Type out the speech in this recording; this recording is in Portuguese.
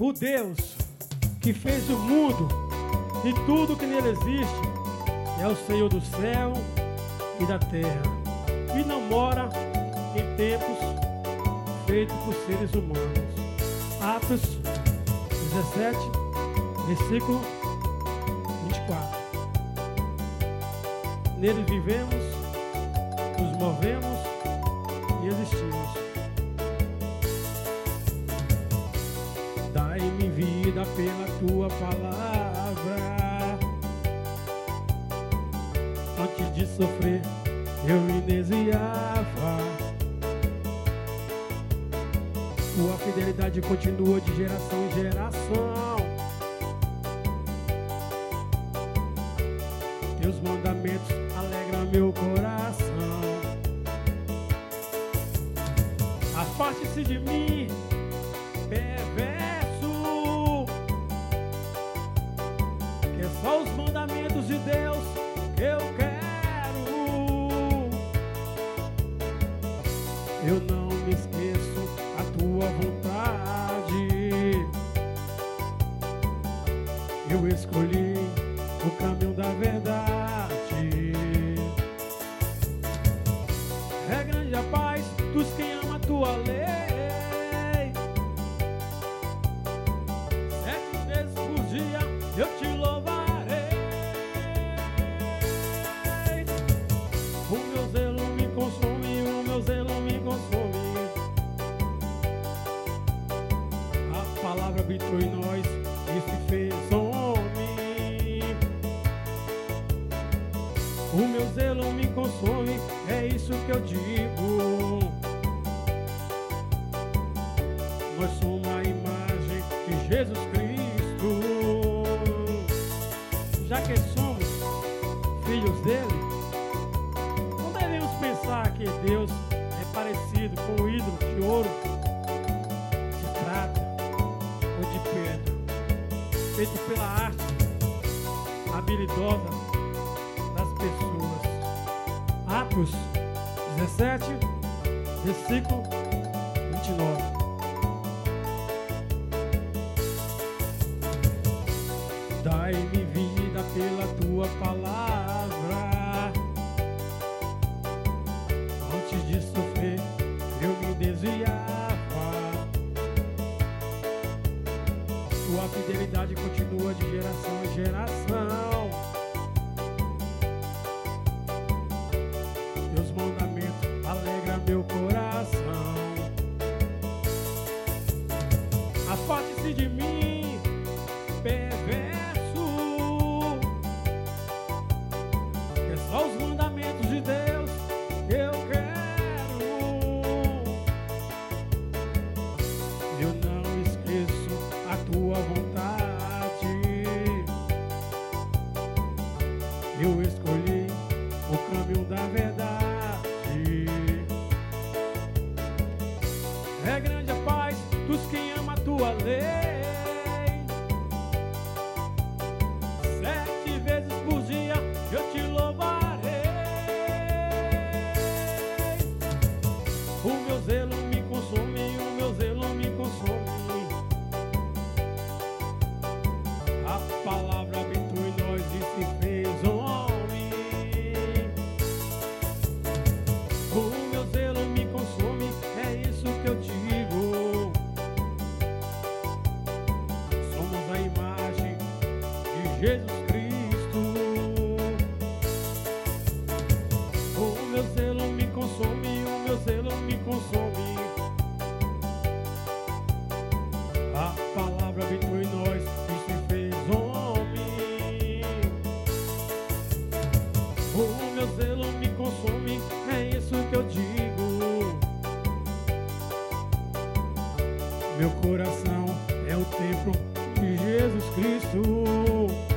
O Deus que fez o mundo e tudo que nele existe é o Senhor do céu e da terra, e não mora em templos feitos por seres humanos. Atos 17, versículo 24. Nele vivemos, nos movemos e existimos. Dai-me vida pela tua palavra. Antes de sofrer, eu me desviava. Tua fidelidade continua de geração em geração. Teus mandamentos alegram meu coração. Afaste-se de mim, perverso, que é só os mandamentos de Deus que eu quero. Eu não me esqueço a tua vontade. Eu escolhi o caminho da verdade. É grande a paz dos quem ama a tua lei. 7 vezes por dia eu te louvarei. O meu zelo me consome, o meu zelo me consome. A palavra habitou em nós e se fez homem. O meu zelo me consome, é isso que eu digo. Nós somos a imagem de Jesus Cristo. Já que somos filhos dele, não devemos pensar que Deus é parecido com o ídolo de ouro, de prata ou de pedra, feito pela arte habilidosa das pessoas. Atos 17, versículo 29. Dai-me vida pela tua palavra. Antes de sofrer, eu me desviava. Tua fidelidade continua de geração em geração. Teus mandamentos alegram meu coração. Afaste-se de mim, perverso, que é só os mandamentos de Deus que eu quero. Eu não esqueço a tua vontade. Eu escolhi o caminho da verdade. É grande a paz dos quem ama a tua lei. 7 vezes por dia eu te louvarei. O meu zelo me consome, o meu zelo me consome. A palavra habitou em nós e se fez homem. O meu zelo me consome, é isso que eu digo. Somos a imagem de Jesus Cristo. O meu zelo me consome, o meu zelo me consome. A palavra habitou em nós e se fez homem. O meu zelo me consome, é isso que eu digo. Meu coração é o templo de Jesus Cristo.